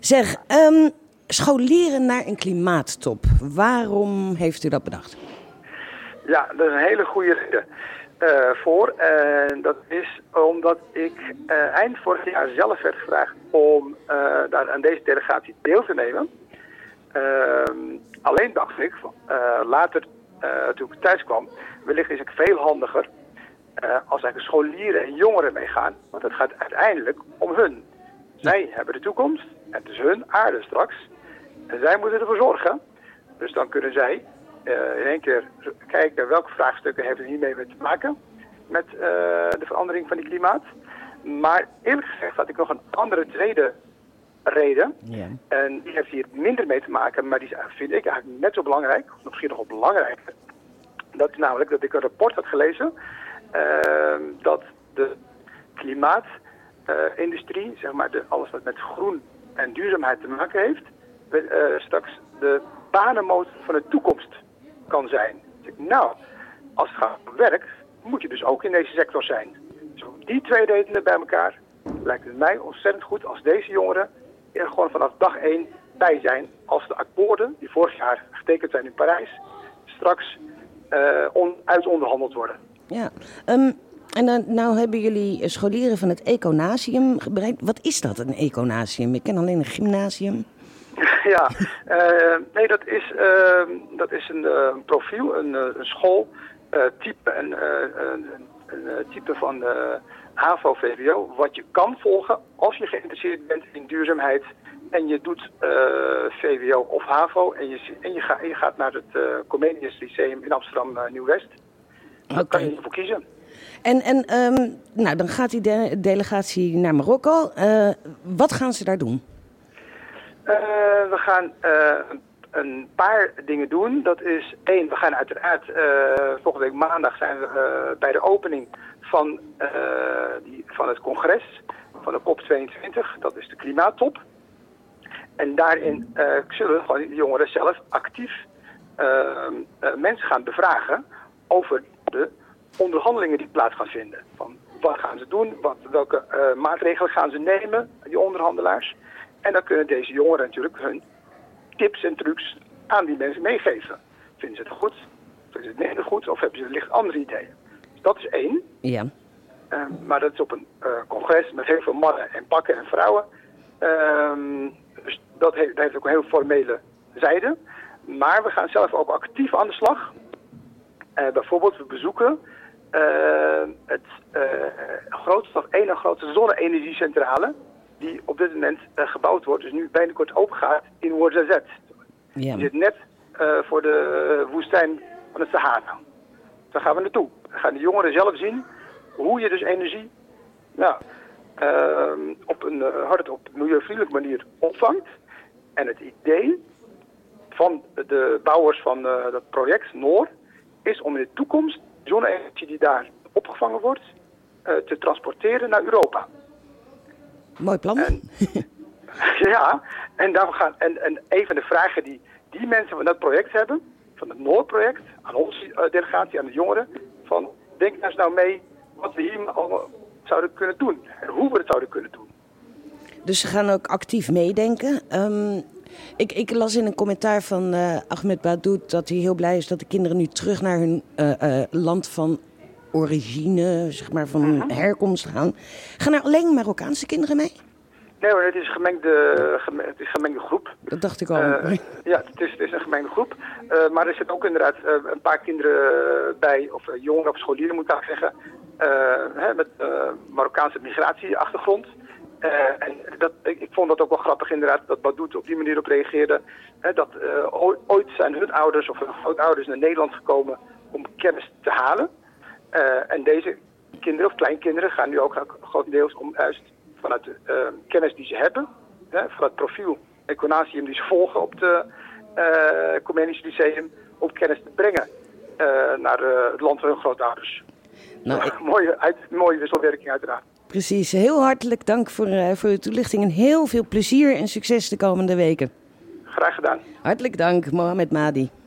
Zeg, scholieren naar een klimaattop. Waarom heeft u dat bedacht? Ja, dat is een hele goede reden voor. En dat is omdat ik eind vorig jaar zelf werd gevraagd om daar aan deze delegatie deel te nemen. Alleen dacht ik, later toen ik thuis kwam, wellicht is het veel handiger als eigenlijk scholieren en jongeren meegaan. Want het gaat uiteindelijk om hun. Zij hebben de toekomst en het is hun aarde straks. En zij moeten ervoor zorgen. Dus dan kunnen zij in één keer kijken welke vraagstukken hebben hiermee te maken met de verandering van die klimaat. Maar eerlijk gezegd had ik nog een andere tweede reden. Ja. En die heeft hier minder mee te maken, maar die vind ik eigenlijk net zo belangrijk, of misschien nog wel belangrijker. Dat is namelijk dat ik een rapport had gelezen dat de klimaatindustrie, zeg maar alles wat met groen en duurzaamheid te maken heeft, straks de banenmotor van de toekomst kan zijn. Dus als het gaat om werk, moet je dus ook in deze sector zijn. Dus om die twee redenen bij elkaar lijkt het mij ontzettend goed als deze jongeren er gewoon vanaf dag 1 bij zijn. Als de akkoorden die vorig jaar getekend zijn in Parijs straks uitonderhandeld worden. Ja, en dan nou hebben jullie scholieren van het Econasium bereikt. Wat is dat, een Econasium? Ik ken alleen een gymnasium. Ja, nee, dat is een profiel, een schooltype, een type van HAVO-VWO, wat je kan volgen als je geïnteresseerd bent in duurzaamheid en je doet VWO of HAVO en je gaat naar het Comenius Lyceum in Amsterdam Nieuw-West. Daar kan je ervoor kiezen. En dan gaat die delegatie naar Marokko. Wat gaan ze daar doen? We gaan een paar dingen doen. Dat is één, we gaan uiteraard volgende week maandag zijn we bij de opening van het congres van de COP22. Dat is de klimaattop. En daarin zullen gewoon de jongeren zelf actief mensen gaan bevragen over de onderhandelingen die plaats gaan vinden. Van wat gaan ze doen, welke maatregelen gaan ze nemen, die onderhandelaars. En dan kunnen deze jongeren natuurlijk hun tips en trucs aan die mensen meegeven. Vinden ze het goed? Vinden ze het minder goed? Of hebben ze licht andere ideeën? Dus dat is één. Ja. Maar dat is op een congres met heel veel mannen en pakken en vrouwen. Dus dat heeft ook een heel formele zijde. Maar we gaan zelf ook actief aan de slag. Bijvoorbeeld, we bezoeken het ene grootste zonne-energiecentrale die op dit moment gebouwd wordt, dus nu binnenkort open gaat in Ouarzazate. Ja. Die zit net voor de woestijn van het Sahara. Daar gaan we naartoe. Dan gaan de jongeren zelf zien hoe je dus energie op een milieuvriendelijke manier opvangt. En het idee van de bouwers van dat project, Noor, is om in de toekomst zonne-energie die daar opgevangen wordt, te transporteren naar Europa. Mooi plan. Ja, en een van de vragen die mensen van dat project hebben, van het Noordproject, aan onze delegatie, aan de jongeren, van denk nou mee wat we hier allemaal zouden kunnen doen en hoe we het zouden kunnen doen. Dus ze gaan ook actief meedenken. Ik las in een commentaar van Ahmed Badoud dat hij heel blij is dat de kinderen nu terug naar hun land van origine, zeg maar van herkomst gaan. Gaan er alleen Marokkaanse kinderen mee? Nee hoor, het is een gemengde groep. Dat dacht ik al. Ja, het is een gemengde groep. Maar er zitten ook inderdaad een paar kinderen bij, of jongeren of scholieren moet ik eigenlijk zeggen, met Marokkaanse migratieachtergrond. En ik vond dat ook wel grappig inderdaad, dat Badoud op die manier op reageerde. Ooit zijn hun ouders of hun grootouders naar Nederland gekomen om kennis te halen. En deze kinderen of kleinkinderen gaan nu ook grotendeels om juist vanuit de kennis die ze hebben, van het profiel Econasium die ze volgen op de Comenius Lyceum, om kennis te brengen naar het land van hun grootouders. Nou, mooie wisselwerking uiteraard. Precies, heel hartelijk dank voor uw toelichting en heel veel plezier en succes de komende weken. Graag gedaan. Hartelijk dank, Mohamed Mahdi.